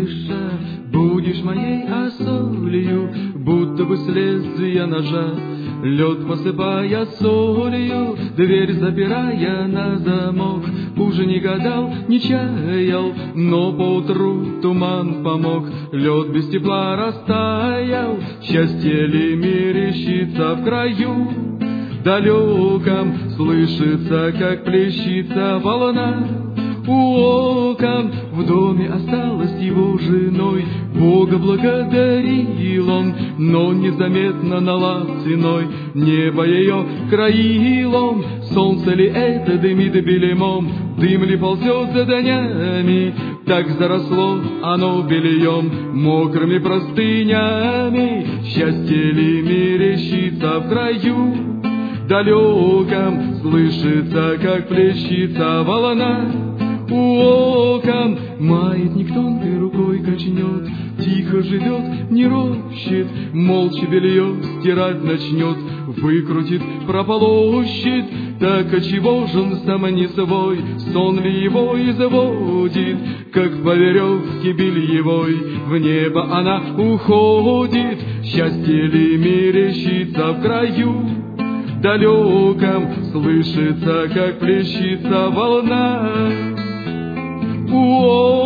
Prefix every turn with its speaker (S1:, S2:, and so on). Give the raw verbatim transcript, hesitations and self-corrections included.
S1: крыша, будешь моей осолью, будто бы с лезвия ножа. Лед посыпая солью, дверь запирая на замок. Уже не гадал, не чаял, но поутру туман помог. Лед без тепла растаял, счастье ли мерещится в краю далеком, слышится, как плещется волна. У окон в доме осталась его женой. Бога благодарил он, но незаметно налацаной небо ее краил он. Солнце ли это дымит белемом, дым ли ползет за днями? Так заросло оно бельем, мокрыми простынями. Счастье ли мерещится в краю далеком, слышится, как плещется волна. У окон маятник тонкой рукой качнет, тихо живет, не ропщет, молча белье стирать начнет, выкрутит, прополощет. Так отчего же он сам не свой, сон ли его изводит, как по веревке бельевой в небо она уходит. Счастье ли мерещится в краю далеком, слышится, как плещется волна. Уо!